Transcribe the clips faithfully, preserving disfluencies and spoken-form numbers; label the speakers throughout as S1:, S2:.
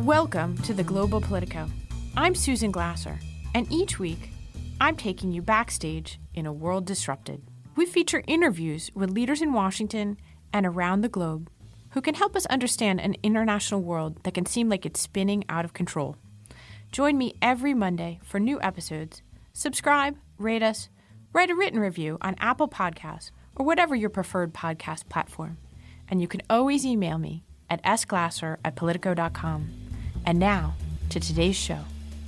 S1: Welcome to the Global Politico. I'm Susan Glasser, and each week, I'm taking you backstage in a world disrupted. We feature interviews with leaders in Washington and around the globe who can help us understand an international world that can seem like it's spinning out of control. Join me every Monday for new episodes. Subscribe, rate us, write a written review on Apple Podcasts or whatever your preferred podcast platform. And you can always email me at s glasser at politico dot com. And now, to today's show.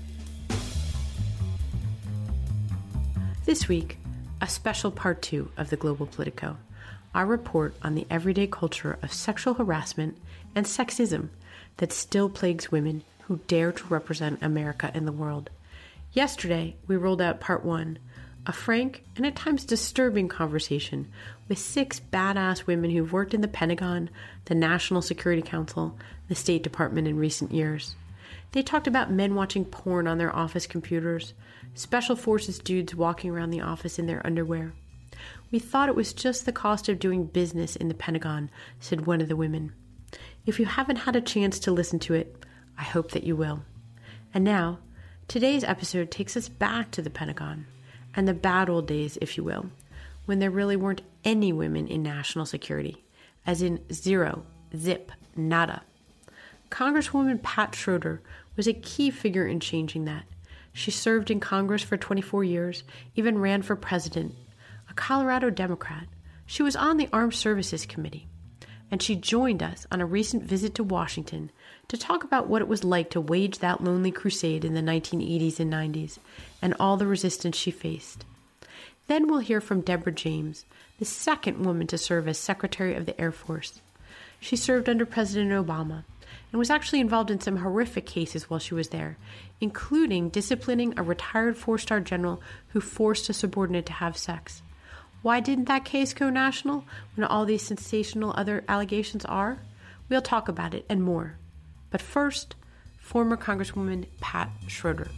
S1: This week, a special part two of the Global Politico, our report on the everyday culture of sexual harassment and sexism that still plagues women who dare to represent America in the world. Yesterday, we rolled out part one, a frank and at times disturbing conversation with six badass women who've worked in the Pentagon, the National Security Council, the State Department in recent years. They talked about men watching porn on their office computers, special forces dudes walking around the office in their underwear. We thought it was just the cost of doing business in the Pentagon, said one of the women. If you haven't had a chance to listen to it, I hope that you will. And now, today's episode takes us back to the Pentagon and the bad old days, if you will, when there really weren't any women in national security, as in zero, zip, nada. Congresswoman Pat Schroeder was a key figure in changing that. She served in Congress for twenty-four years, even ran for president. A Colorado Democrat, she was on the Armed Services Committee, and she joined us on a recent visit to Washington to talk about what it was like to wage that lonely crusade in the nineteen eighties and nineties and all the resistance she faced. Then we'll hear from Deborah James, the second woman to serve as Secretary of the Air Force. She served under President Obama and was actually involved in some horrific cases while she was there, including disciplining a retired four-star general who forced a subordinate to have sex. Why didn't that case go national when all these sensational other allegations are? We'll talk about it and more. But first, former Congresswoman Pat Schroeder.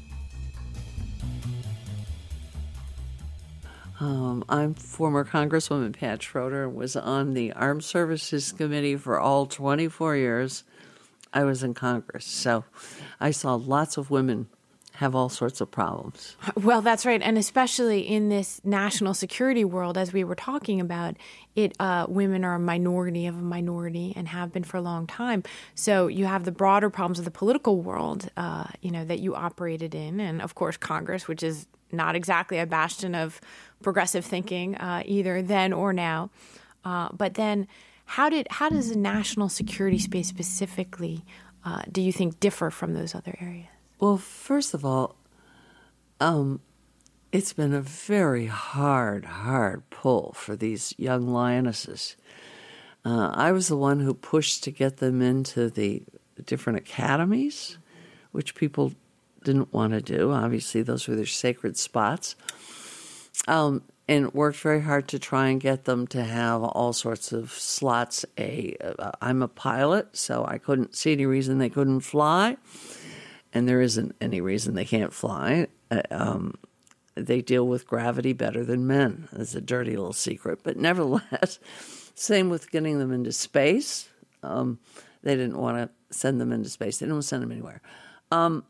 S2: Um, I'm former Congresswoman Pat Schroeder and was on the Armed Services Committee for all twenty-four years I was in Congress. So I saw lots of women have all sorts of problems.
S1: Well, that's right. And especially in this national security world, as we were talking about, it uh, women are a minority of a minority and have been for a long time. So you have the broader problems of the political world, uh, you know, that you operated in. And, of course, Congress, which is not exactly a bastion of progressive thinking uh, either then or now. Uh, but then how did how does the national security space specifically, uh, do you think, differ from those other areas?
S2: Well, first of all, um, it's been a very hard, hard pull for these young lionesses. Uh, I was the one who pushed to get them into the different academies, which people didn't want to do. Obviously, those were their sacred spots. Um, and worked very hard to try and get them to have all sorts of slots. A, uh, I'm a pilot, so I couldn't see any reason they couldn't fly. And there isn't any reason they can't fly. Uh, um, they deal with gravity better than men. That's a dirty little secret. But nevertheless, same with getting them into space. Um, they didn't want to send them into space. They didn't want to send them anywhere. Um,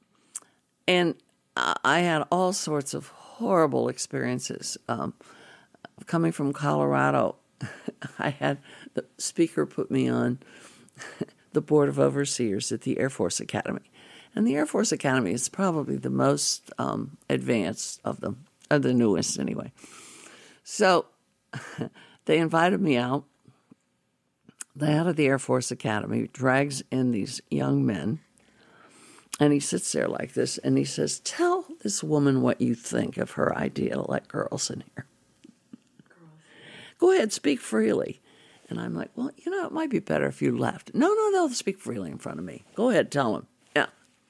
S2: and I had all sorts of horrible experiences. Um, coming from Colorado, I had the speaker put me on the Board of Overseers at the Air Force Academy. And the Air Force Academy is probably the most um, advanced of them, or the newest anyway. So they invited me out. The head of the Air Force Academy drags in these young men, and he sits there like this, and he says, tell this woman what you think of her idea to let girls in here. Girls. Go ahead, speak freely. And I'm like, well, you know, it might be better if you left. No, no, no, speak freely in front of me. Go ahead, tell him. Yeah.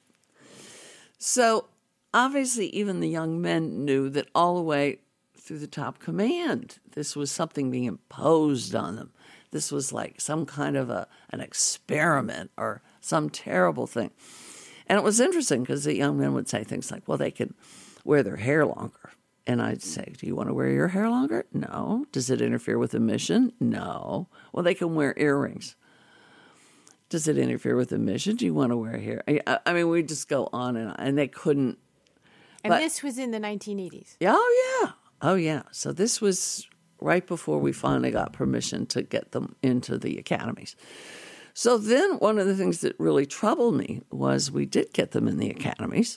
S2: So obviously even the young men knew that all the way through the top command, this was something being imposed on them. This was like some kind of a an experiment or some terrible thing. And it was interesting because the young men would say things like, well, they could wear their hair longer. And I'd say, do you want to wear your hair longer? No. Does it interfere with the mission? No. Well, they can wear earrings. Does it interfere with the mission? Do you want to wear hair? I, I mean, we just go on and on, and they couldn't.
S1: And but, this was in the nineteen eighties.
S2: Oh, yeah. Oh, yeah. So this was right before we finally got permission to get them into the academies. So then one of the things that really troubled me was we did get them in the academies.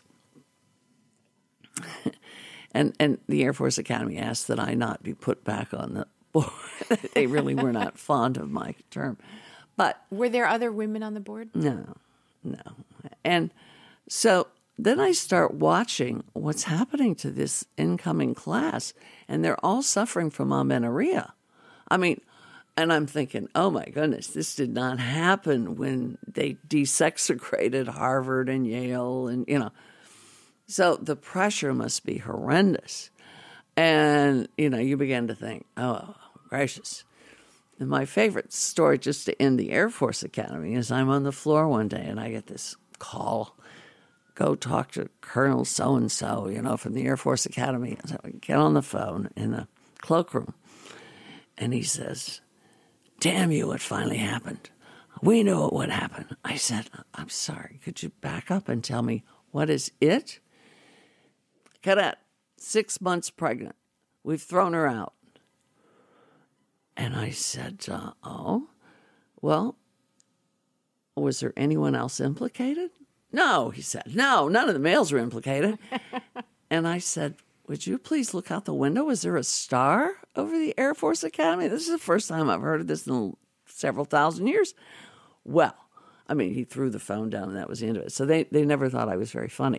S2: and and the Air Force Academy asked that I not be put back on the board. They really were not fond of my term. But
S1: were there other women on the board?
S2: No, no. And so then I start watching what's happening to this incoming class, and they're all suffering from amenorrhea. I mean, and I'm thinking, oh my goodness, this did not happen when they desexecrated Harvard and Yale, and you know. So the pressure must be horrendous. And, you know, you begin to think, oh, gracious. And my favorite story, just to end the Air Force Academy, is I'm on the floor one day and I get this call. Go talk to Colonel so-and-so, you know, from the Air Force Academy. So I get on the phone in the cloakroom, and he says, damn you, it finally happened. We knew it would happen. I said, I'm sorry, could you back up and tell me what is it? Cadet, six months pregnant. We've thrown her out. And I said, uh, oh, well, was there anyone else implicated? No, he said. No, none of the males were implicated. And I said, would you please look out the window? Is there a star over the Air Force Academy? This is the first time I've heard of this in several thousand years. Well, I mean, he threw the phone down and that was the end of it. So they, they never thought I was very funny.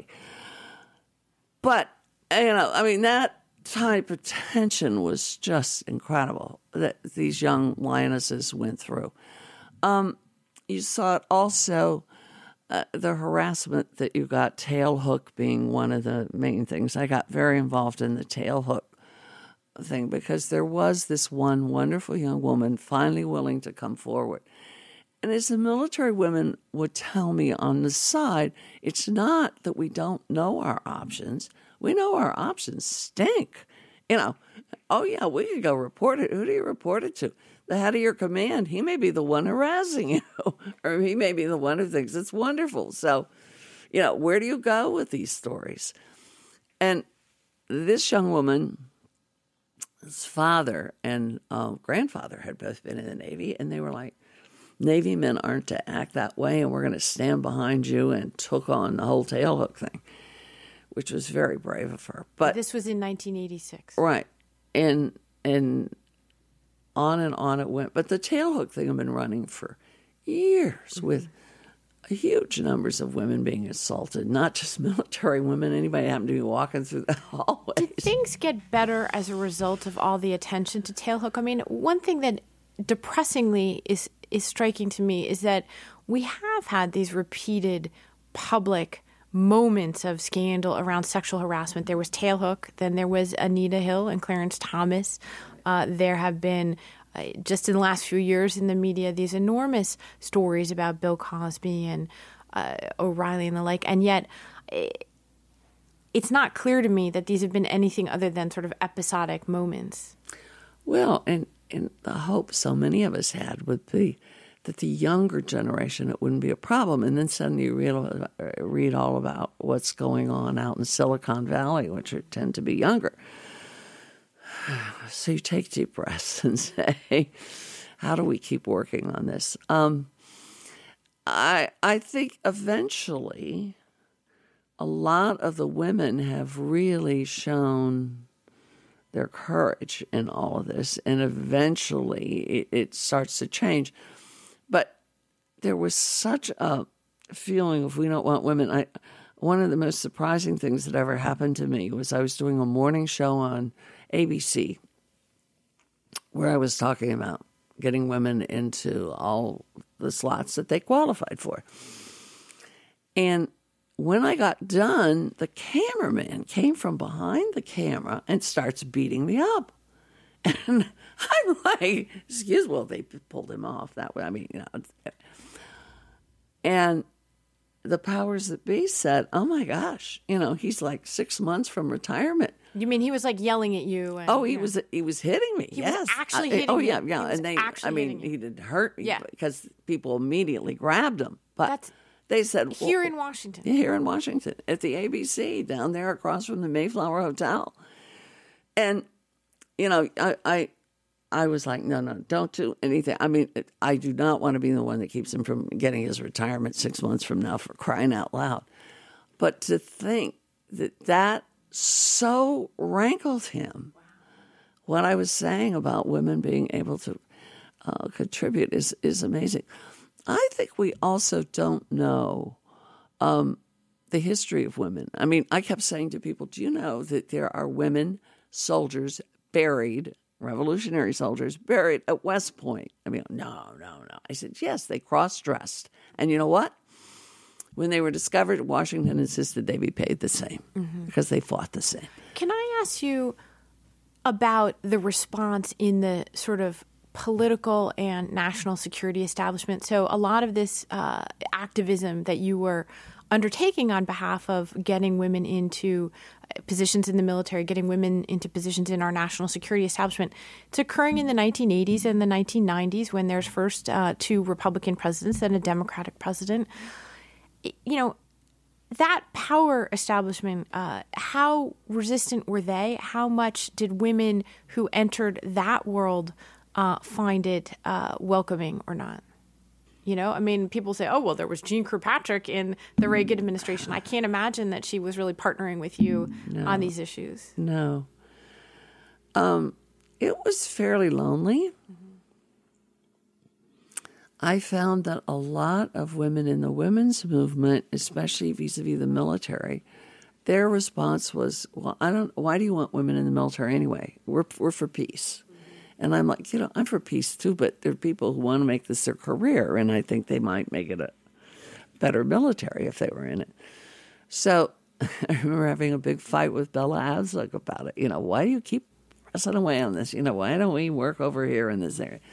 S2: But, you know, I mean, that type of tension was just incredible that these young lionesses went through. Um, you saw it also... Uh, the harassment that you got, tail hook being one of the main things. I got very involved in the tail hook thing because there was this one wonderful young woman finally willing to come forward. And as the military women would tell me on the side, it's not that we don't know our options. We know our options stink. You know, oh yeah, we could go report it. Who do you report it to? The head of your command. He may be the one harassing you, or he may be the one who thinks it's wonderful. So, you know, where do you go with these stories? And this young woman's father and uh, grandfather had both been in the Navy, and they were like, Navy men aren't to act that way, and we're going to stand behind you, and took on the whole tailhook thing, which was very brave of her. But
S1: this was in nineteen eighty-six.
S2: Right. And and on and on it went. But the tailhook thing had been running for years mm-hmm. with huge numbers of women being assaulted, not just military women, anybody happened to be walking through the hallways.
S1: Did things get better as a result of all the attention to tailhook? I mean, one thing that depressingly is, is striking to me is that we have had these repeated public moments of scandal around sexual harassment. There was tailhook, then there was Anita Hill and Clarence Thomas. Uh, there have been, uh, just in the last few years in the media, these enormous stories about Bill Cosby and uh, O'Reilly and the like. And yet, it, it's not clear to me that these have been anything other than sort of episodic moments.
S2: Well, and, and the hope so many of us had would be that the younger generation, it wouldn't be a problem. And then suddenly you read, read all about what's going on out in Silicon Valley, which are, tend to be younger. So you take deep breaths and say, how do we keep working on this? Um, I I think eventually a lot of the women have really shown their courage in all of this, and eventually it, it starts to change. But there was such a feeling of we don't want women. I, one of the most surprising things that ever happened to me was I was doing a morning show on A B C where I was talking about getting women into all the slots that they qualified for. And when I got done, the cameraman came from behind the camera and starts beating me up. And I'm like, excuse me, well, they pulled him off that way. I mean, you know. And the powers that be said, oh my gosh, you know, he's like six months from retirement.
S1: You mean he was like yelling at you? And,
S2: oh, he
S1: yeah.
S2: was he was hitting me.
S1: He
S2: yes,
S1: was actually
S2: uh,
S1: hitting
S2: Oh
S1: you.
S2: yeah, yeah.
S1: He was
S2: and they,
S1: actually
S2: I mean,
S1: hitting you.
S2: he didn't hurt me
S1: Yeah.
S2: because people immediately grabbed him. But
S1: That's
S2: they said
S1: here
S2: well,
S1: in Washington.
S2: Here in Washington at the A B C down there across from the Mayflower Hotel, and you know, I. I I was like, no, no, don't do anything. I mean, I do not want to be the one that keeps him from getting his retirement six months from now, for crying out loud. But to think that that so rankled him, what I was saying about women being able to uh, contribute is, is amazing. I think we also don't know um, the history of women. I mean, I kept saying to people, do you know that there are women soldiers buried, Revolutionary soldiers buried at West Point? I mean, no, no, no. I said, yes, they cross-dressed. And you know what? When they were discovered, Washington insisted they be paid the same mm-hmm. because they fought the same.
S1: Can I ask you about the response in the sort of political and national security establishment? So a lot of this uh, activism that you were undertaking on behalf of getting women into positions in the military, getting women into positions in our national security establishment, it's occurring in the nineteen eighties and the nineteen nineties when there's first uh, two Republican presidents, then a Democratic president. You know, that power establishment, uh, how resistant were they? How much did women who entered that world uh, find it uh, welcoming or not? You know, I mean, people say, oh, well, there was Jeane Kirkpatrick in the Reagan administration. I can't imagine that she was really partnering with you no, on these issues.
S2: No. Um, it was fairly lonely. Mm-hmm. I found that a lot of women in the women's movement, especially vis-a-vis the military, their response was, well, I don't, why do you want women in the military anyway? We're, we're for peace. And I'm like, you know, I'm for peace too, but there are people who want to make this their career, and I think they might make it a better military if they were in it. So I remember having a big fight with Bella Abzug about it. You know, why do you keep pressing away on this? You know, why don't we work over here in this area?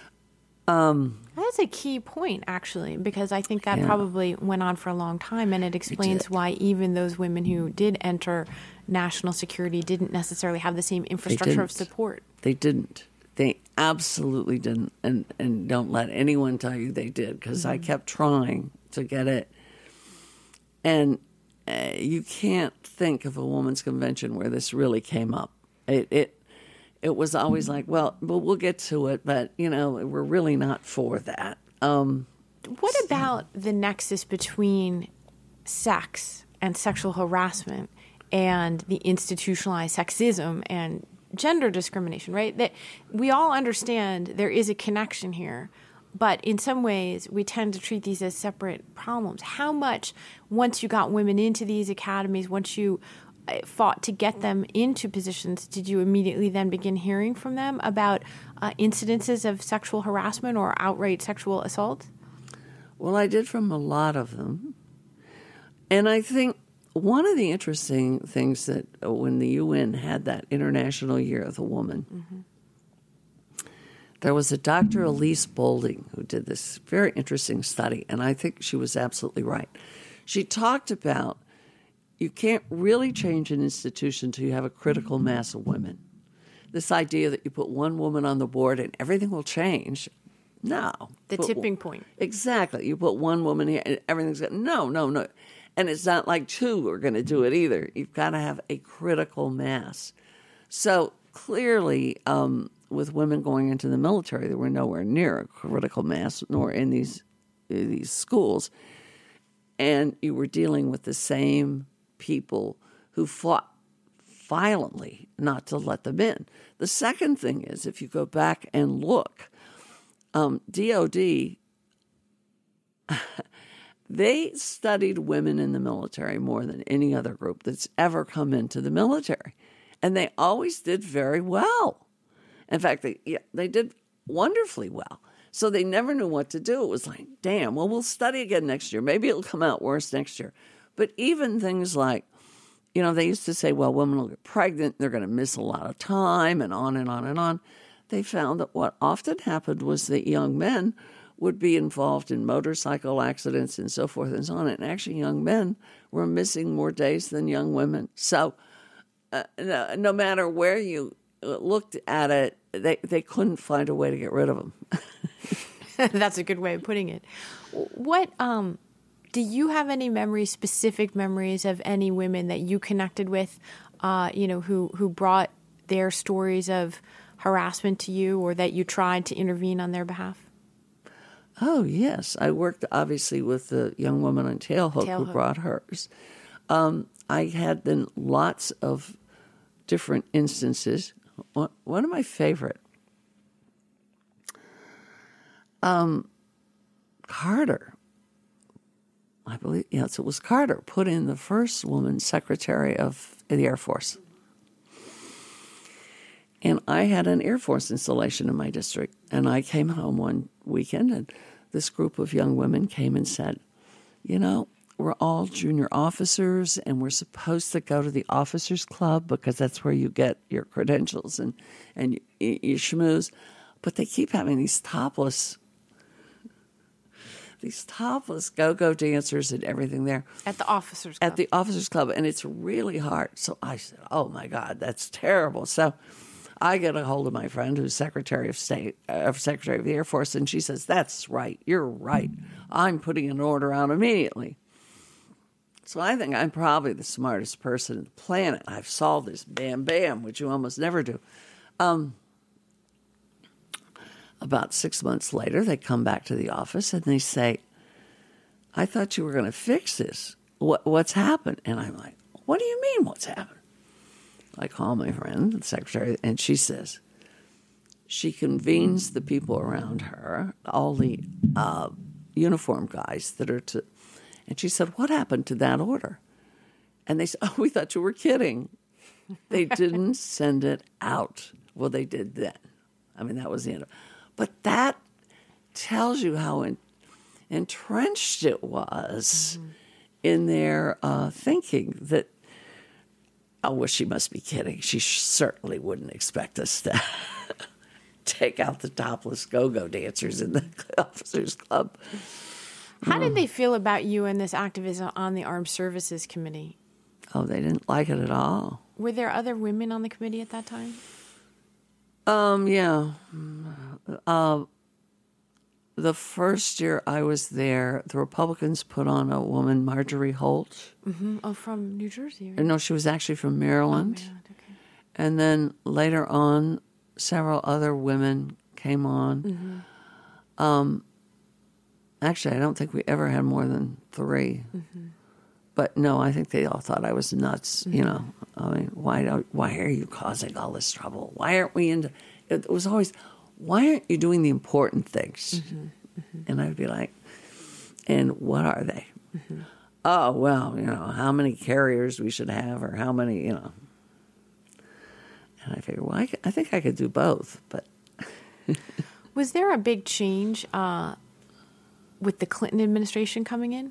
S2: Um,
S1: That's a key point, actually, because I think that yeah. probably went on for a long time, and it explains it why even those women who did enter national security didn't necessarily have the same infrastructure of support.
S2: They didn't. They absolutely didn't, and, and don't let anyone tell you they did, because mm-hmm. I kept trying to get it. And uh, you can't think of a women's convention where this really came up. It it it was always like, well, well, we'll get to it, but, you know, we're really not for that. Um,
S1: what about the nexus between sex and sexual harassment and the institutionalized sexism and gender discrimination, right? That we all understand there is a connection here, but in some ways we tend to treat these as separate problems. How much, once you got women into these academies, once you fought to get them into positions, did you immediately then begin hearing from them about uh, incidences of sexual harassment or outright sexual assault?
S2: Well, I did from a lot of them. And I think one of the interesting things that uh, when the U N had that International Year of the Woman, mm-hmm. there was a Doctor Elise Boulding who did this very interesting study, and I think she was absolutely right. She talked about you can't really change an institution until you have a critical mass of women. This idea that you put one woman on the board and everything will change, no.
S1: The
S2: put,
S1: tipping point.
S2: Exactly. You put one woman here and everything's going, no, no, no. And it's not like two are going to do it either. You've got to have a critical mass. So clearly, um, with women going into the military, they were nowhere near a critical mass, nor in these these schools. And you were dealing with the same people who fought violently not to let them in. The second thing is, if you go back and look, um, D O D, they studied women in the military more than any other group that's ever come into the military. And they always did very well. In fact, they yeah, they did wonderfully well. So they never knew what to do. It was like, damn, well, we'll study again next year. Maybe it'll come out worse next year. But even things like, you know, they used to say, well, women will get pregnant, they're going to miss a lot of time, and on and on and on. They found that what often happened was that young men would be involved in motorcycle accidents and so forth and so on. And actually, young men were missing more days than young women. So uh, no, no matter where you looked at it, they, they couldn't find a way to get rid of them.
S3: That's a good way of putting it. What um, do you have any memories, specific memories of any women that you connected with, uh, you know, who, who brought their stories of harassment to you, or that you tried to intervene on their behalf?
S2: Oh, yes. I worked, obviously, with the young woman on Tailhook,
S3: Tailhook.
S2: who brought hers. Um, I had then lots of different instances. One, one of my favorite, um, Carter, I believe, yes, it was Carter, put in the first woman secretary of the Air Force. And I had an Air Force installation in my district, and I came home one weekend, and this group of young women came and said, you know, we're all junior officers, and we're supposed to go to the officers club because that's where you get your credentials and, and you, you schmooze. But they keep having these topless, these topless go-go dancers and everything there.
S3: At the officers club.
S2: At the officers club, and it's really hard. So I said, oh, my God, that's terrible. So I get a hold of my friend who's Secretary of State, uh, Secretary of the Air Force, and she says, that's right, you're right. I'm putting an order out immediately. So I think I'm probably the smartest person on the planet. I've solved this bam, bam, which you almost never do. Um, about six months later, they come back to the office and they say, I thought you were going to fix this. What, what's happened? And I'm like, what do you mean what's happened? I call my friend, the secretary, and she says, she convenes the people around her, all the uh, uniform guys that are to, and she said, what happened to that order? And they said, oh, we thought you were kidding. They didn't send it out. Well, they did then. I mean, that was the end of it. But that tells you how in, entrenched it was mm-hmm. in their uh, thinking that, oh, well, she must be kidding. She certainly wouldn't expect us to take out the topless go-go dancers in the officers club.
S3: How did they feel about you and this activism on the Armed Services Committee?
S2: Oh, they didn't like it at all.
S3: Were there other women on the committee at that time?
S2: Um, yeah. Uh, the first year I was there, the Republicans put on a woman, Marjorie Holt.
S3: Mm-hmm. Oh, from New Jersey, right?
S2: No, she was actually from Maryland.
S3: Oh, Maryland, okay.
S2: And then later on, several other women came on. Mm-hmm. Um, actually, I don't think we ever had more than three. Mm-hmm. But no, I think they all thought I was nuts. Mm-hmm. You know, I mean, why don't, why are you causing all this trouble? Why aren't we into? It was always, why aren't you doing the important things? Mm-hmm. Mm-hmm. And I'd be like, and what are they? Mm-hmm. Oh, well, you know, how many carriers we should have, or how many, you know. And I figured, well, I, I think I could do both, but.
S3: Was there a big change uh, with the Clinton administration coming in?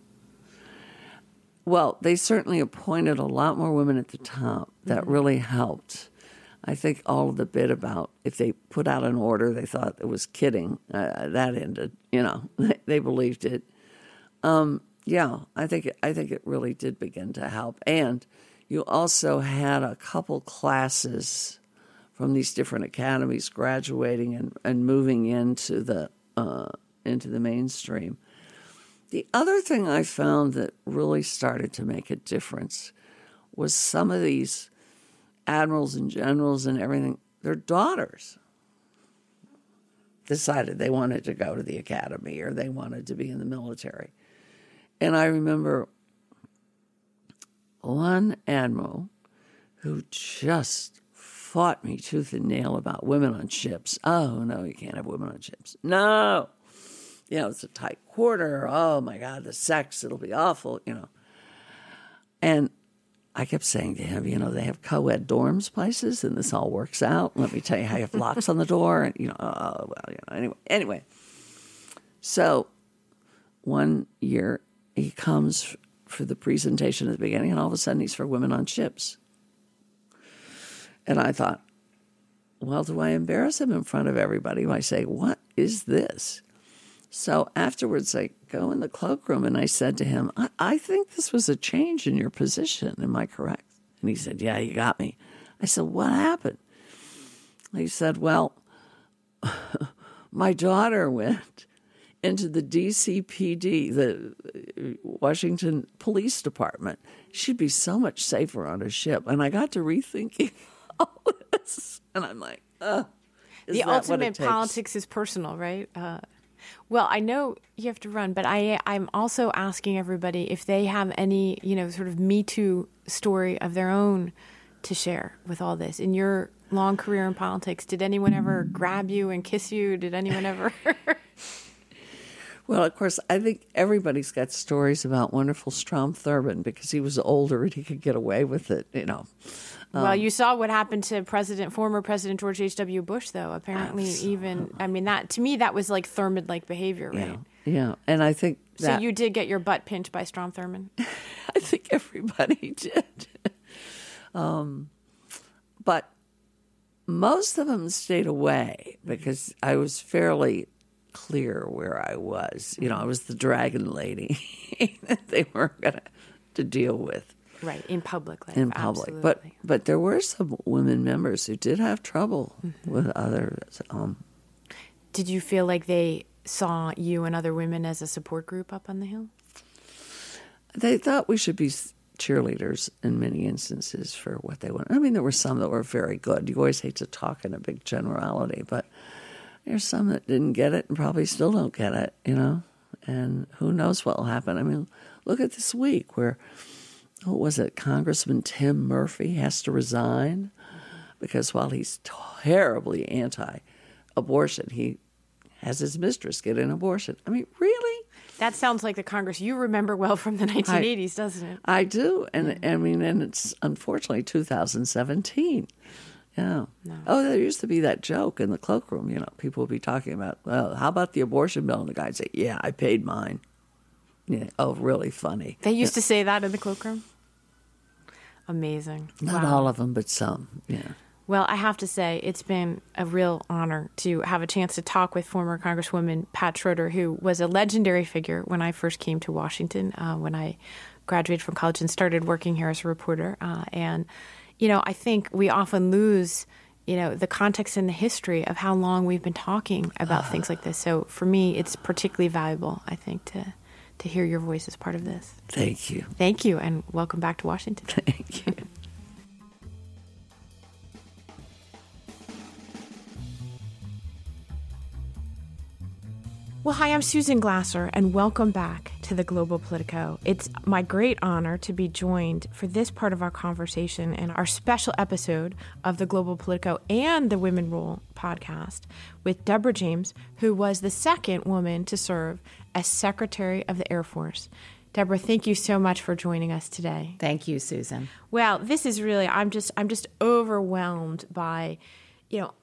S2: Well, they certainly appointed a lot more women at the top. That mm-hmm. really helped. I think all of the bit about if they put out an order, they thought it was kidding. Uh, that ended, you know, they, they believed it. Um, yeah, I think it, I think it really did begin to help. And you also had a couple classes from these different academies graduating and, and moving into the uh, into the mainstream. The other thing I found that really started to make a difference was some of these admirals and generals and everything, their daughters decided they wanted to go to the academy or they wanted to be in the military. And I remember one admiral who just fought me tooth and nail about women on ships. Oh, no, you can't have women on ships. No. You know, it's a tight quarter. Oh, my God, the sex, it'll be awful, you know. And I kept saying to him, you know, they have co-ed dorms places, and this all works out. Let me tell you how you have locks on the door. And, you know, oh, well, you know, anyway. Anyway, so one year he comes for the presentation at the beginning, and all of a sudden he's for women on ships. And I thought, well, do I embarrass him in front of everybody? I say, what is this? So afterwards, I go in the cloakroom and I said to him, I, I think this was a change in your position. Am I correct? And he said, yeah, you got me. I said, what happened? He said, well, my daughter went into the D C P D, the Washington Police Department. She'd be so much safer on a ship. And I got to rethinking all this. And I'm like, uh, is
S3: the
S2: that what it
S3: ultimate
S2: takes?
S3: politics is personal, right? Uh, well, I know you have to run, but I, I'm also asking everybody if they have any, you know, sort of Me Too story of their own to share with all this. In your long career in politics, did anyone ever grab you and kiss you? Did anyone ever?
S2: Well, of course, I think everybody's got stories about wonderful Strom Thurmond because he was older and he could get away with it, you know. Um,
S3: well, you saw what happened to President, former President George H W. Bush, though. Apparently, absolutely. even, I mean, that to me, that was like Thurmond-like behavior, right?
S2: Yeah, yeah. And I think that...
S3: So you did get your butt pinched by Strom Thurmond?
S2: I think everybody did. um, but most of them stayed away because I was fairly clear where I was. You know, I was the dragon lady that they weren't going to deal with.
S3: Right, in public life.
S2: In public.
S3: Absolutely.
S2: But but there were some women members who did have trouble mm-hmm. with others. Um,
S3: did you feel like they saw you and other women as a support group up on the Hill?
S2: They thought we should be cheerleaders in many instances for what they wanted. I mean, there were some that were very good. You always hate to talk in a big generality, but there's some that didn't get it and probably still don't get it, you know? And who knows what will happen. I mean, look at this week where, what was it, Congressman Tim Murphy has to resign because while he's terribly anti-abortion, he has his mistress get an abortion. I mean, really?
S3: That sounds like the Congress you remember well from the nineteen eighties, I, doesn't it?
S2: I do. And yeah. I mean, and it's unfortunately two thousand seventeen. Yeah. No. Oh, there used to be that joke in the cloakroom. You know, people would be talking about, well, how about the abortion bill? And the guy would say, yeah, I paid mine. Yeah. Oh, really funny.
S3: They used
S2: yeah.
S3: to say that in the cloakroom? Amazing.
S2: Not
S3: wow.
S2: all of them, but some. Yeah.
S3: Well, I have to say, it's been a real honor to have a chance to talk with former Congresswoman Pat Schroeder, who was a legendary figure when I first came to Washington, uh, when I graduated from college and started working here as a reporter. Uh, and You know, I think we often lose, you know, the context and the history of how long we've been talking about uh, things like this. So for me, it's particularly valuable, I think, to to hear your voice as part of this.
S2: Thank you.
S3: Thank you, and welcome back to Washington.
S2: Thank you.
S3: Well, hi, I'm Susan Glasser, and welcome back to the Global Politico. It's my great honor to be joined for this part of our conversation and our special episode of the Global Politico and the Women Rule podcast with Deborah James, who was the second woman to serve as Secretary of the Air Force. Deborah, thank you so much for joining us today.
S4: Thank you, Susan.
S3: Well, this is really, I'm just, I'm just overwhelmed by, you know,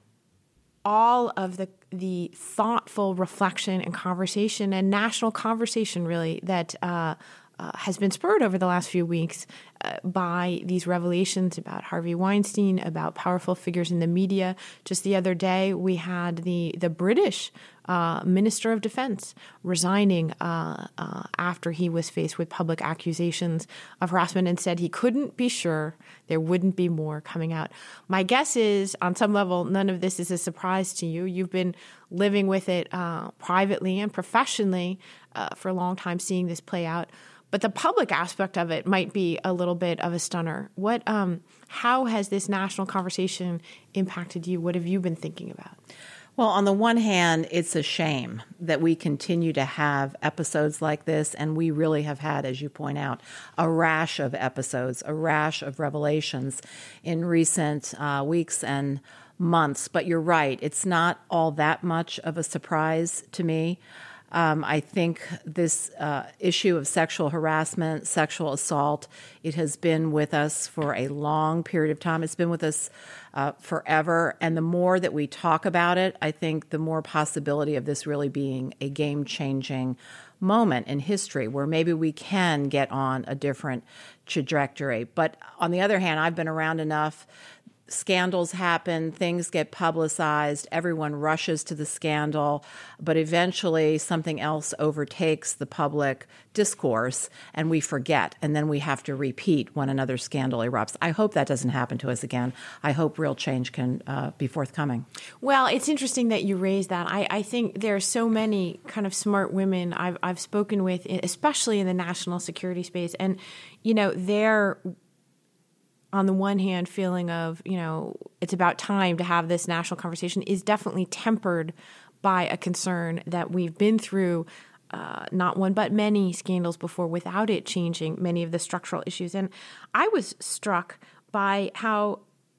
S3: all of the the thoughtful reflection and conversation and national conversation, really, that uh, uh, has been spurred over the last few weeks uh, by these revelations about Harvey Weinstein, about powerful figures in the media. Just the other day, we had the the British uh, Minister of Defense resigning uh, uh, after he was faced with public accusations of harassment and said he couldn't be sure there wouldn't be more coming out. My guess is, on some level, none of this is a surprise to you. You've been living with it uh, privately and professionally uh, for a long time, seeing this play out. But the public aspect of it might be a little bit of a stunner. What, um, how has this national conversation impacted you? What have you been thinking about?
S4: Well, on the one hand, it's a shame that we continue to have episodes like this, and we really have had, as you point out, a rash of episodes, a rash of revelations in recent uh, weeks and months. But you're right, it's not all that much of a surprise to me. Um, I think this uh, issue of sexual harassment, sexual assault, it has been with us for a long period of time. It's been with us uh, forever. And the more that we talk about it, I think the more possibility of this really being a game-changing moment in history where maybe we can get on a different trajectory. But on the other hand, I've been around enough scandals happen, things get publicized, everyone rushes to the scandal, but eventually something else overtakes the public discourse and we forget, and then we have to repeat when another scandal erupts. I hope that doesn't happen to us again. I hope real change can uh, be forthcoming.
S3: Well, it's interesting that you raised that. I, I think there are so many kind of smart women I've, I've spoken with, especially in the national security space, and, you know, they're on the one hand, feeling of, you know, it's about time to have this national conversation is definitely tempered by a concern that we've been through uh, not one but many scandals before without it changing many of the structural issues. And I was struck by how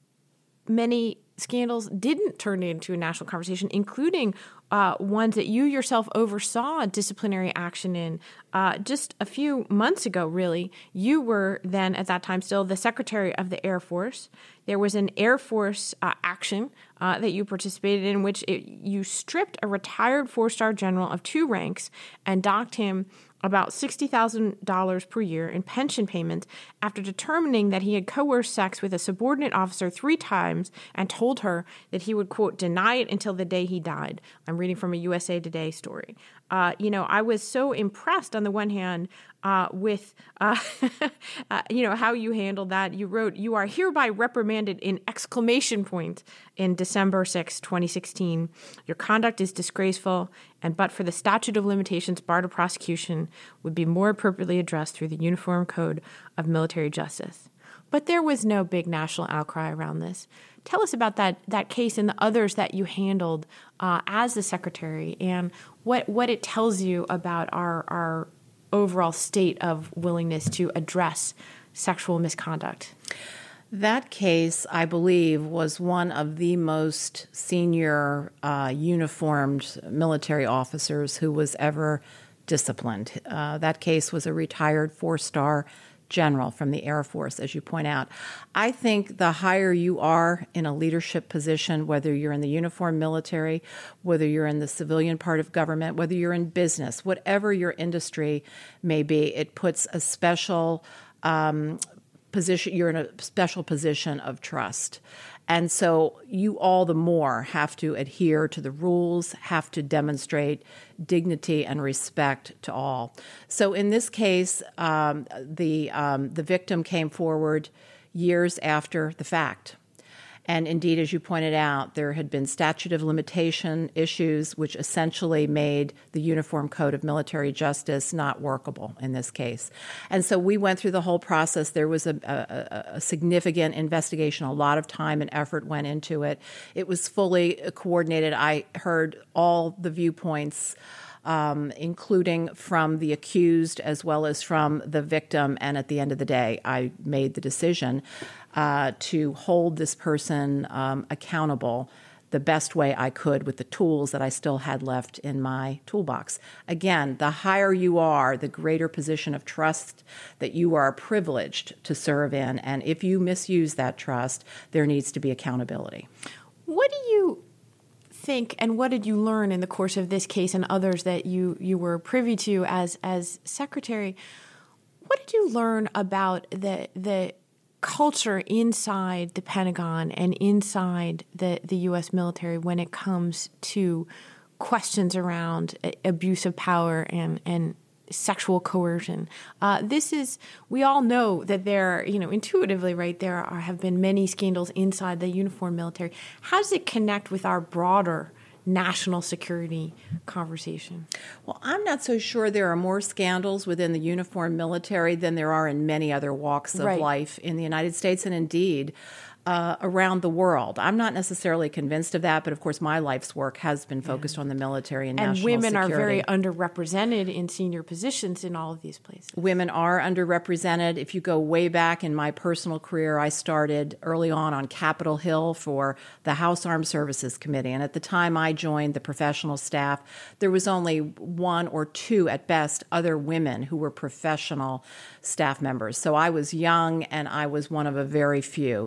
S3: many scandals didn't turn into a national conversation, including uh, ones that you yourself oversaw disciplinary action in. Uh, just a few months ago, really, you were then at that time still the Secretary of the Air Force. There was an Air Force uh, action uh, that you participated in, which it, you stripped a retired four-star general of two ranks and docked him about sixty thousand dollars per year in pension payments after determining that he had coerced sex with a subordinate officer three times and told her that he would, quote, deny it until the day he died. I'm reading from a U S A Today story. Uh, you know, I was so impressed on the one hand uh, with, uh, uh, you know, how you handled that. You wrote, "You are hereby reprimanded" in exclamation point in December sixth, twenty sixteen. "Your conduct is disgraceful, and but for the statute of limitations barred of prosecution would be more appropriately addressed through the Uniform Code of Military Justice." But there was no big national outcry around this. Tell us about that that case and the others that you handled uh, as the secretary, and what, what it tells you about our, our overall state of willingness to address sexual misconduct.
S4: That case, I believe, was one of the most senior uh, uniformed military officers who was ever disciplined. Uh, that case was a retired four-star general from the Air Force, as you point out. I think the higher you are in a leadership position, whether you're in the uniformed military, whether you're in the civilian part of government, whether you're in business, whatever your industry may be, it puts a special um, position, you're in a special position of trust. And so you all the more have to adhere to the rules, have to demonstrate dignity and respect to all. So in this case, um, the um, the victim came forward years after the fact. And indeed, as you pointed out, there had been statute of limitation issues which essentially made the Uniform Code of Military Justice not workable in this case. And so we went through the whole process. There was a, a, a significant investigation. A lot of time and effort went into it. It was fully coordinated. I heard all the viewpoints, Um, including from the accused as well as from the victim. And at the end of the day, I made the decision uh, to hold this person um, accountable the best way I could with the tools that I still had left in my toolbox. Again, the higher you are, the greater position of trust that you are privileged to serve in. And if you misuse that trust, there needs to be accountability.
S3: What do you think, and what did you learn in the course of this case and others that you, you were privy to as as secretary? What did you learn about the the culture inside the Pentagon and inside the, the U S military when it comes to questions around abuse of power and, and sexual coercion? Uh, this is, we all know that there, you know, intuitively, right, there are, have been many scandals inside the uniformed military. How does it connect with our broader national security conversation?
S4: Well, I'm not so sure there are more scandals within the uniformed military than there are in many other walks of
S3: right.
S4: life in the United States and indeed Uh, around the world. I'm not necessarily convinced of that, but of course my life's work has been focused yeah. on the military and,
S3: and
S4: national
S3: women
S4: security.
S3: are very underrepresented in senior positions in all of these places.
S4: Women are underrepresented. If you go way back in my personal career, I started early on on Capitol Hill for the House Armed Services Committee, and at the time I joined the professional staff, there was only one or two at best other women who were professional staff members. So I was young and I was one of a very few. In that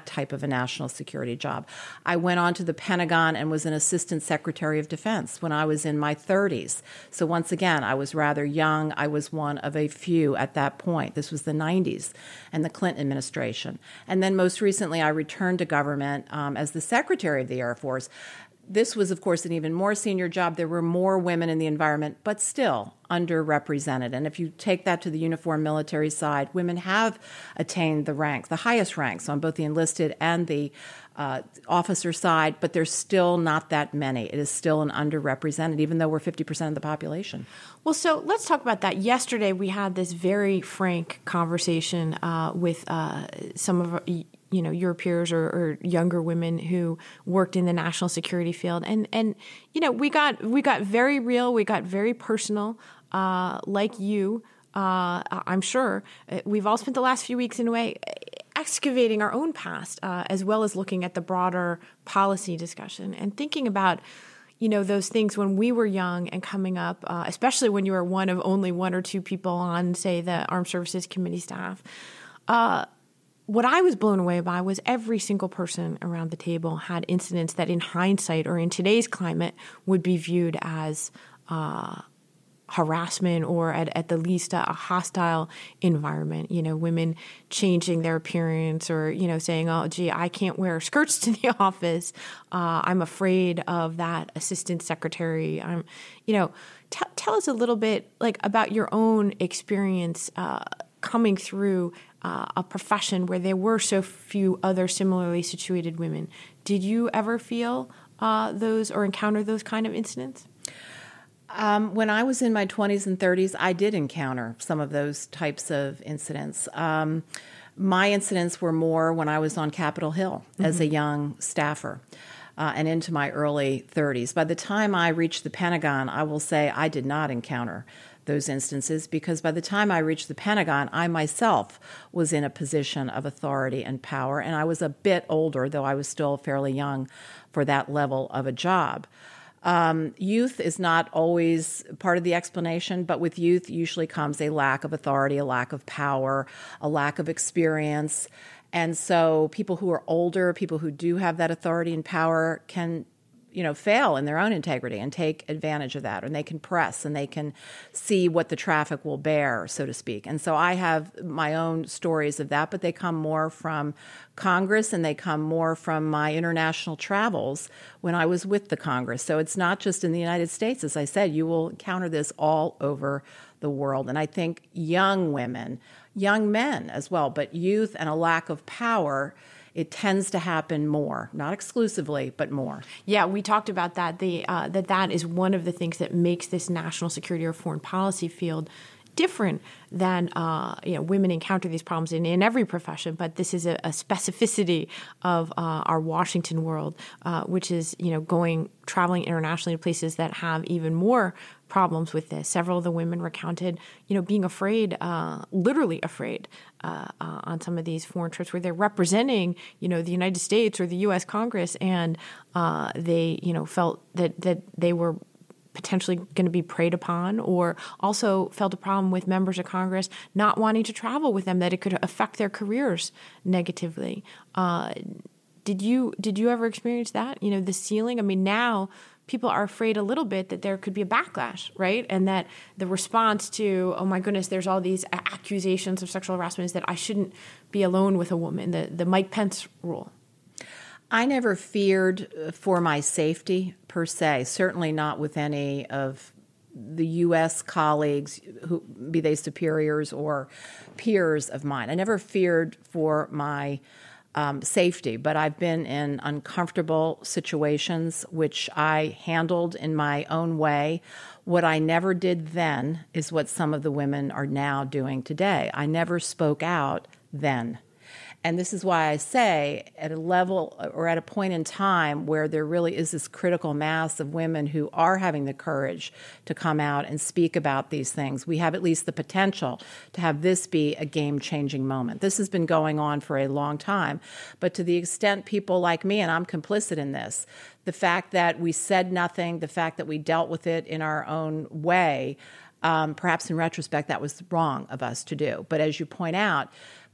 S4: type of a national security job. I went on to the Pentagon and was an assistant secretary of defense when I was in my thirties. So once again, I was rather young. I was one of a few at that point. This was the nineties and the Clinton administration. And then most recently, I returned to government um, as the secretary of the Air Force. This was, of course, an even more senior job. There were more women in the environment, but still underrepresented. And if you take that to the uniformed military side, women have attained the rank, the highest ranks on both the enlisted and the uh, officer side, but there's still not that many. It is still an underrepresented, even though we're fifty percent of the population.
S3: Well, so let's talk about that. Yesterday, we had this very frank conversation uh, with uh, some of our, you know, your peers or, or younger women who worked in the national security field. And, and you know, we got we got very real. We got very personal, uh, like you, uh, I'm sure. We've all spent the last few weeks in a way excavating our own past, uh, as well as looking at the broader policy discussion and thinking about, you know, those things when we were young and coming up, uh, especially when you were one of only one or two people on, say, the Armed Services Committee staff. Uh, What I was blown away by was every single person around the table had incidents that in hindsight or in today's climate would be viewed as uh, harassment or at, at the least a, a hostile environment. You know, women changing their appearance or, you know, saying, oh, gee, I can't wear skirts to the office. Uh, I'm afraid of that assistant secretary. I'm, you know, t- tell us a little bit like about your own experience uh, coming through Uh, a profession where there were so few other similarly situated women. Did you ever feel uh, those or encounter those kind of incidents?
S4: Um, when I was in my twenties and thirties, I did encounter some of those types of incidents. Um, my incidents were more when I was on Capitol Hill mm-hmm. as a young staffer. Uh, and into my early thirties. By the time I reached the Pentagon, I will say I did not encounter those instances because by the time I reached the Pentagon, I myself was in a position of authority and power, and I was a bit older, though I was still fairly young for that level of a job. Um, youth is not always part of the explanation, but with youth usually comes a lack of authority, a lack of power, a lack of experience. And so people who are older, people who do have that authority and power can, you know, fail in their own integrity and take advantage of that. And they can press and they can see what the traffic will bear, so to speak. And so I have my own stories of that, but they come more from Congress and they come more from my international travels when I was with the Congress. So it's not just in the United States. As I said, you will encounter this all over the world. And I think young women, young men as well, but youth and a lack of power, it tends to happen more, not exclusively, but more.
S3: Yeah, we talked about that. The uh, that that is one of the things that makes this national security or foreign policy field different than uh, you know women encounter these problems in, in every profession. But this is a, a specificity of uh, our Washington world, uh, which is you know going traveling internationally to places that have even more problems with this. Several of the women recounted, you know, being afraid, uh, literally afraid, uh, uh, on some of these foreign trips where they're representing, you know, the United States or the U S Congress, and uh, they, you know, felt that that they were potentially going to be preyed upon, or also felt a problem with members of Congress not wanting to travel with them, that it could affect their careers negatively. Uh, did you did you ever experience that? You know, the ceiling. I mean, now people are afraid a little bit that there could be a backlash, right? And that the response to, oh my goodness, there's all these accusations of sexual harassment is that I shouldn't be alone with a woman, the, the Mike Pence rule.
S4: I never feared for my safety per se, certainly not with any of the U S colleagues, who be they superiors or peers of mine. I never feared for my Um, safety, but I've been in uncomfortable situations which I handled in my own way. What I never did then is what some of the women are now doing today. I never spoke out then. And this is why I say at a level or at a point in time where there really is this critical mass of women who are having the courage to come out and speak about these things, we have at least the potential to have this be a game-changing moment. This has been going on for a long time, but to the extent people like me, and I'm complicit in this, the fact that we said nothing, the fact that we dealt with it in our own way, Um, perhaps in retrospect, that was wrong of us to do. But as you point out,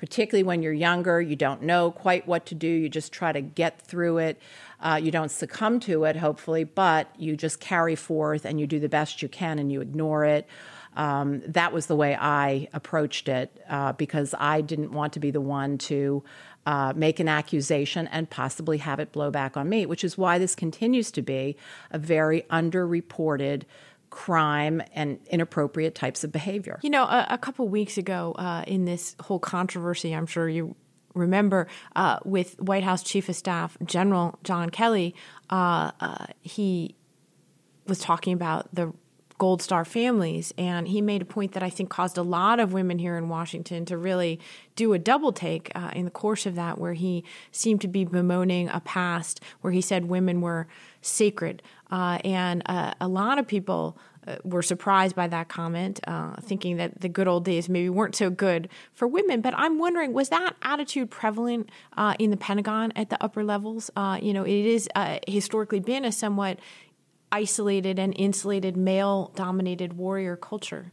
S4: particularly when you're younger. You don't know quite what to do. You just try to get through it. Uh, you don't succumb to it, hopefully, but you just carry forth and you do the best you can and you ignore it. Um, that was the way I approached it uh, because I didn't want to be the one to uh, make an accusation and possibly have it blow back on me, which is why this continues to be a very underreported crime and inappropriate types of behavior.
S3: You know, a, a couple weeks ago uh, in this whole controversy, I'm sure you remember, uh, with White House Chief of Staff General John Kelly, uh, uh, he was talking about the Gold Star families, and he made a point that I think caused a lot of women here in Washington to really do a double take uh, in the course of that, where he seemed to be bemoaning a past where he said women were sacred. Uh, and uh, a lot of people uh, were surprised by that comment, uh, thinking that the good old days maybe weren't so good for women. But I'm wondering, was that attitude prevalent uh, in the Pentagon at the upper levels? Uh, you know, it is uh, historically been a somewhat isolated and insulated male-dominated warrior culture?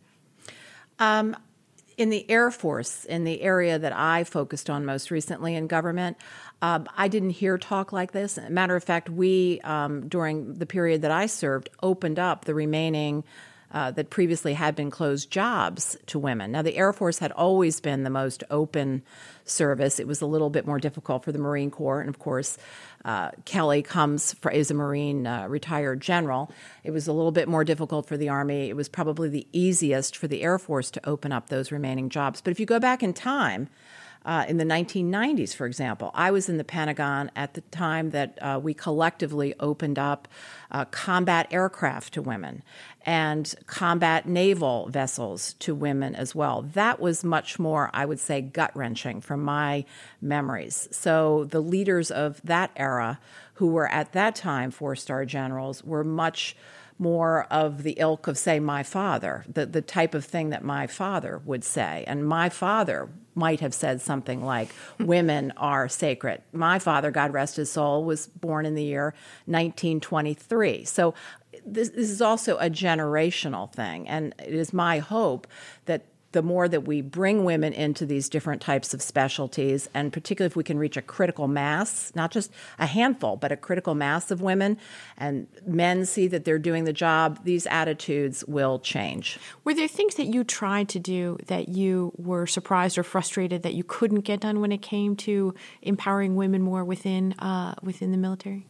S4: Um, in the Air Force, in the area that I focused on most recently in government, um, I didn't hear talk like this. As a matter of fact, we, um, during the period that I served, opened up the remaining Uh, that previously had been closed jobs to women. Now, the Air Force had always been the most open service. It was a little bit more difficult for the Marine Corps. And, of course, uh, Kelly comes for, is a Marine uh, retired general. It was a little bit more difficult for the Army. It was probably the easiest for the Air Force to open up those remaining jobs. But if you go back in time, Uh, in the nineteen nineties, for example, I was in the Pentagon at the time that uh, we collectively opened up uh, combat aircraft to women and combat naval vessels to women as well. That was much more, I would say, gut-wrenching from my memories. So the leaders of that era, who were at that time four-star generals, were much more of the ilk of, say, my father, the, the type of thing that my father would say. And my father might have said something like, women are sacred. My father, God rest his soul, was born in the year nineteen twenty-three. So this, this is also a generational thing. And it is my hope that the more that we bring women into these different types of specialties, and particularly if we can reach a critical mass, not just a handful, but a critical mass of women, and men see that they're doing the job, these attitudes will change.
S3: Were there things that you tried to do that you were surprised or frustrated that you couldn't get done when it came to empowering women more within uh, within the military?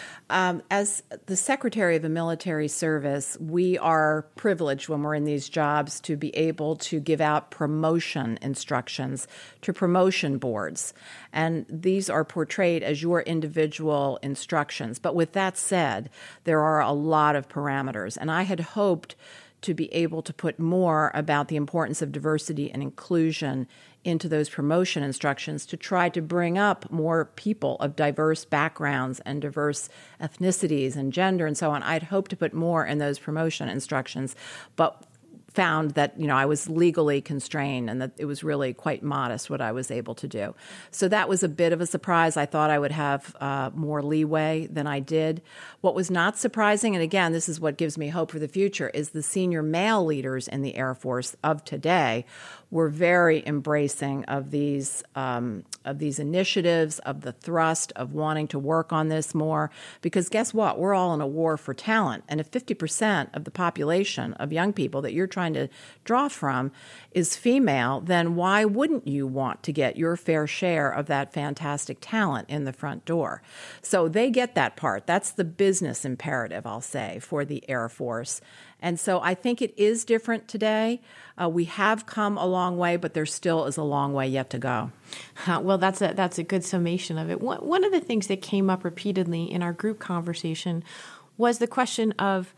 S4: Um, as the Secretary of the Military Service, we are privileged when we're in these jobs to be able to give out promotion instructions to promotion boards. And these are portrayed as your individual instructions. But with that said, there are a lot of parameters. And I had hoped to be able to put more about the importance of diversity and inclusion into those promotion instructions to try to bring up more people of diverse backgrounds and diverse ethnicities and gender and so on. I'd hoped to put more in those promotion instructions, but found that, you know, I was legally constrained and that it was really quite modest what I was able to do. So that was a bit of a surprise. I thought I would have uh, more leeway than I did. What was not surprising, and again, this is what gives me hope for the future, is the senior male leaders in the Air Force of today were very embracing of these um, of these initiatives, of the thrust of wanting to work on this more. Because guess what? We're all in a war for talent. And if fifty percent of the population of young people that you're trying to draw from is female, then why wouldn't you want to get your fair share of that fantastic talent in the front door? So they get that part. That's the business imperative, I'll say, for the Air Force. And so I think it is different today. Uh, we have come a long way, but there still is a long way yet to go.
S3: Uh, well, that's a that's a good summation of it. One, one of the things that came up repeatedly in our group conversation was the question of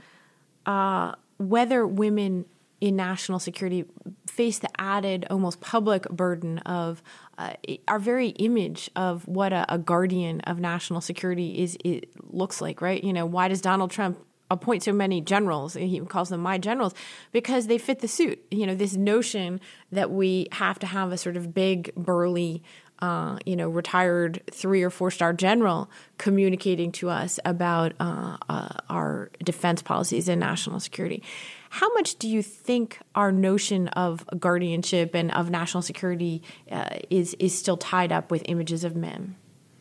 S3: uh, whether women in national security face the added, almost public burden of uh, our very image of what a, a guardian of national security is it looks like, right? You know, why does Donald Trump appoint so many generals? He calls them my generals because they fit the suit. You know, this notion that we have to have a sort of big, burly uh, you know, retired three or four star general communicating to us about uh, uh, our defense policies and national security. How much do you think our notion of guardianship and of national security uh, is is still tied up with images of men?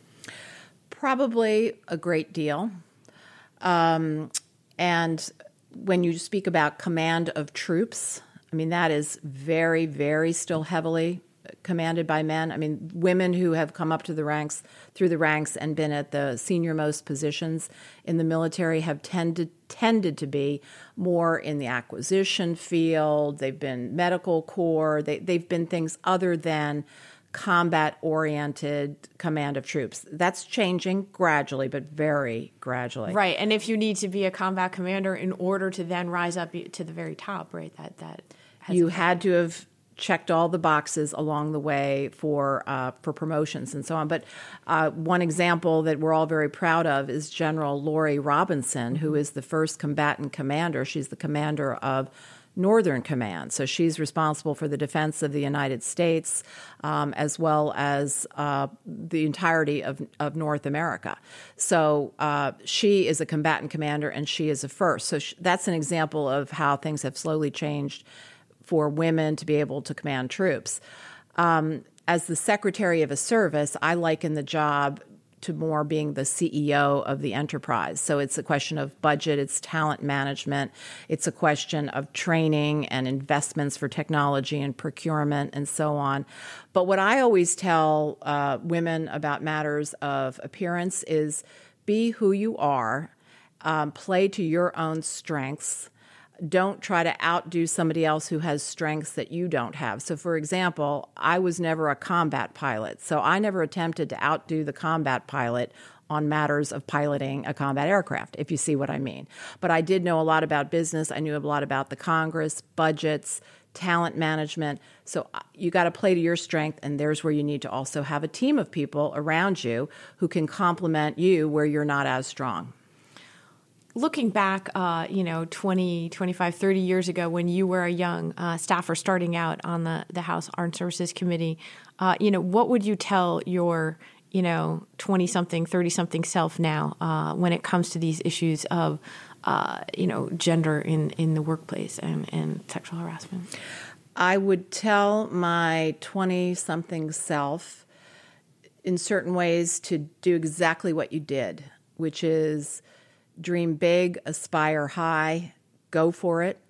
S4: Probably a great deal. Um, and when you speak about command of troops, I mean, that is very, very still heavily commanded by men. I mean, women who have come up to the ranks, through the ranks and been at the senior-most positions in the military have tended tended to be more in the acquisition field. They've been medical corps. They, they've been things other than combat-oriented command of troops. That's changing gradually, but very gradually.
S3: Right, and if you need to be a combat commander in order to then rise up to the very top, right, that that has
S4: you had to have checked all the boxes along the way for uh, for promotions and so on. But uh, one example that we're all very proud of is General Lori Robinson, who is the first combatant commander. She's the commander of Northern Command. So she's responsible for the defense of the United States um, as well as uh, the entirety of, of North America. So uh, she is a combatant commander and she is a first. So sh- that's an example of how things have slowly changed for women to be able to command troops. Um, as the secretary of a service, I liken the job to more being the C E O of the enterprise. So it's a question of budget, it's talent management, it's a question of training and investments for technology and procurement and so on. But what I always tell uh, women about matters of appearance is be who you are, um, play to your own strengths. Don't try to outdo somebody else who has strengths that you don't have. So, for example, I was never a combat pilot, so I never attempted to outdo the combat pilot on matters of piloting a combat aircraft, if you see what I mean. But I did know a lot about business. I knew a lot about the Congress, budgets, talent management. So you got to play to your strength, and there's where you need to also have a team of people around you who can complement you where you're not as strong.
S3: Looking back, uh, you know, twenty, twenty-five, thirty years ago when you were a young uh, staffer starting out on the, the House Armed Services Committee, uh, you know, what would you tell your, you know, twenty-something, thirty-something self now uh, when it comes to these issues of, uh, you know, gender in, in the workplace and, and sexual harassment?
S4: I would tell my twenty-something self in certain ways to do exactly what you did, which is dream big, aspire high, go for it.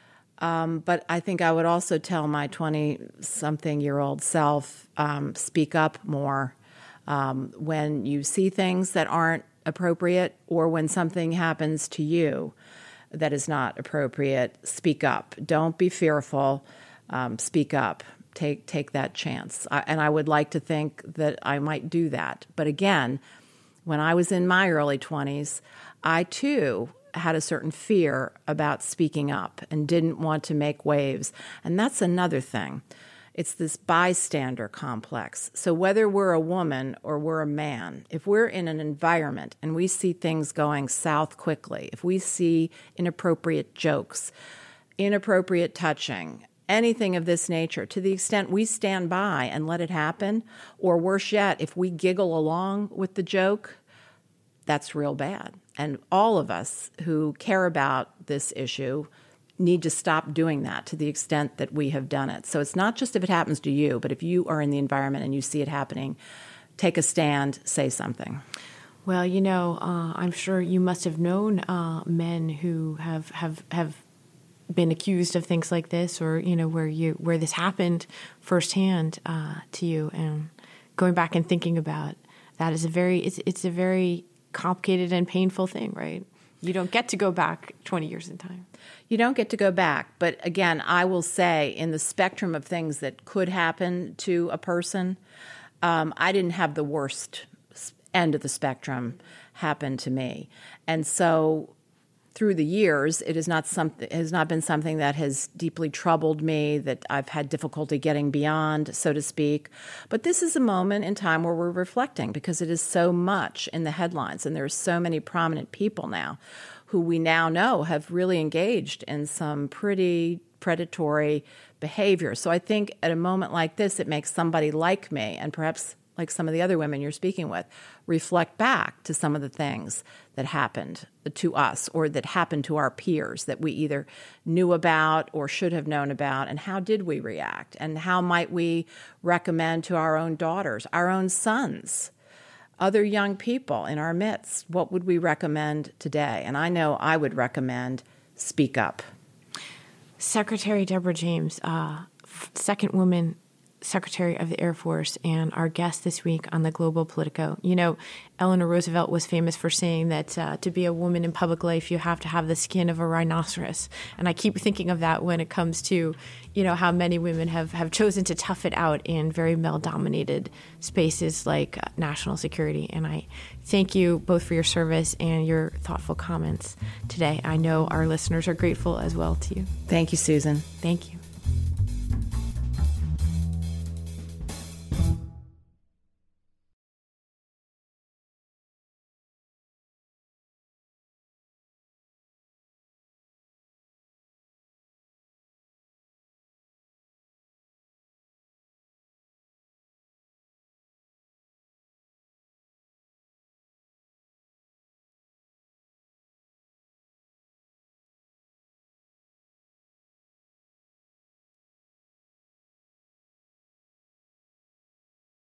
S4: Um, but I think I would also tell my twenty-something-year-old self, um, speak up more um, when you see things that aren't appropriate or when something happens to you that is not appropriate, speak up. Don't be fearful. Um, speak up. Take take that chance. I, and I would like to think that I might do that. But again, when I was in my early twenties, I, too, had a certain fear about speaking up and didn't want to make waves. And that's another thing. It's this bystander complex. So whether we're a woman or we're a man, if we're in an environment and we see things going south quickly, if we see inappropriate jokes, inappropriate touching, anything of this nature, to the extent we stand by and let it happen, or worse yet, if we giggle along with the joke, that's real bad. And all of us who care about this issue need to stop doing that to the extent that we have done it. So it's not just if it happens to you, but if you are in the environment and you see it happening, take a stand, say something.
S3: Well, you know, uh, I'm sure you must have known uh, men who have, have, have been accused of things like this, or, you know, where you where this happened firsthand uh, to you. And going back and thinking about that is a very, it's, it's a very complicated and painful thing, right? You don't get to go back twenty years in time.
S4: You don't get to go back. But again, I will say in the spectrum of things that could happen to a person, um, I didn't have the worst end of the spectrum happen to me. And so through the years, it is not something, it has not been something that has deeply troubled me, that I've had difficulty getting beyond, so to speak. But this is a moment in time where we're reflecting, because it is so much in the headlines, and there are so many prominent people now who we now know have really engaged in some pretty predatory behavior. So I think at a moment like this, it makes somebody like me, and perhaps like some of the other women you're speaking with, reflect back to some of the things that happened to us or that happened to our peers that we either knew about or should have known about, and how did we react, and how might we recommend to our own daughters, our own sons, other young people in our midst, what would we recommend today? And I know I would recommend speak up.
S3: Secretary Deborah James, uh, second woman Secretary of the Air Force, and our guest this week on the Global Politico. You know, Eleanor Roosevelt was famous for saying that uh, to be a woman in public life, you have to have the skin of a rhinoceros. And I keep thinking of that when it comes to, you know, how many women have, have chosen to tough it out in very male-dominated spaces like uh, national security. And I thank you both for your service and your thoughtful comments today. I know our listeners are grateful as well to you.
S4: Thank you, Susan.
S3: Thank you.